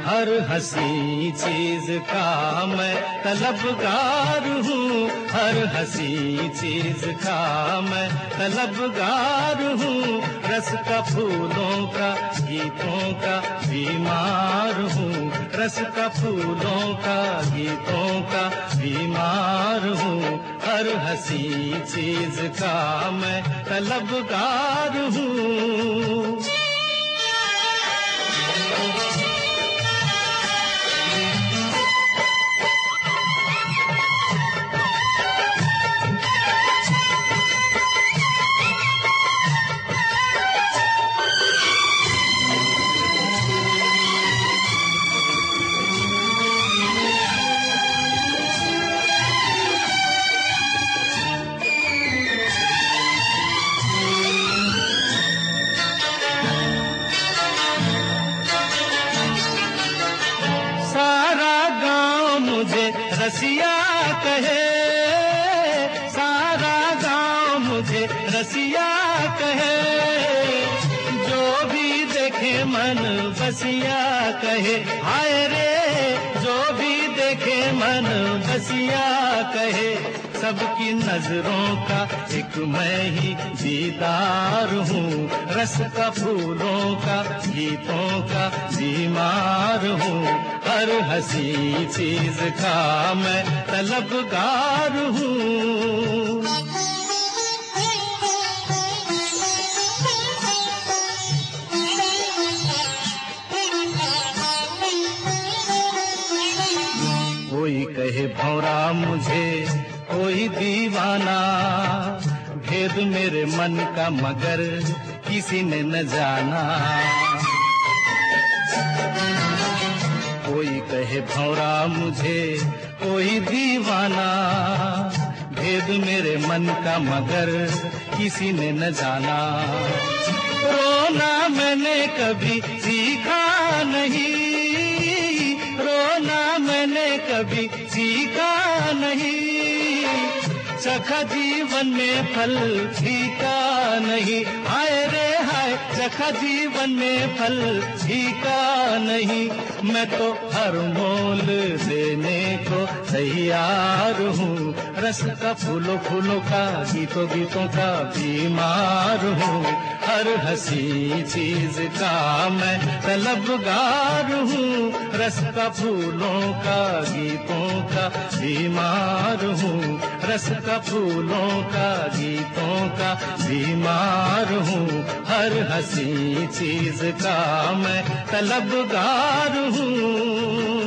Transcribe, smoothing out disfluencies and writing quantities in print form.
हर हंसी चीज का मैं तलबगार हूँ, हर हंसी चीज का मैं तलबगार हूँ। रस का फूलों का गीतों का बीमार हूँ, रस का फूलों का गीतों का बीमार हूँ। हर हंसी चीज का मैं तलबगार हूँ। रसिया कहे, सारा गांव मुझे रसिया कहे, जो भी देखे मन बसिया कहे। हाय रे जो भी देखे मन बसिया कहे। सबकी नजरों का एक मैं ही दीदार हूँ, रस का फूलों का गीतों का बीमार हूँ। हर हंसी चीज का मैं तलबगार हूँ। कोई कहे भौरा मुझे, कोई दीवाना, भेद मेरे मन का मगर किसी ने न जाना। कोई कहे भौरा मुझे, कोई दीवाना, भेद मेरे मन का मगर किसी ने न जाना। रोना मैंने कभी सीखा नहीं, रोना मैंने कभी सीखा नहीं, चखा जीवन में फल फीका नहीं। हाय रे हाय चखा जीवन में फल फीका नहीं। मैं तो हर मोल देने को तैयार हूँ, रस का फूलों फूलों का गीतों गीतों का बीमार हूँ। हर हंसी चीज का मैं तलबगार हूँ, रस का फूलों का गीतों का बीमार हूँ, रस का फूलों का गीतों का बीमार हूँ। हर हंसी चीज का मैं तलबगार हूँ।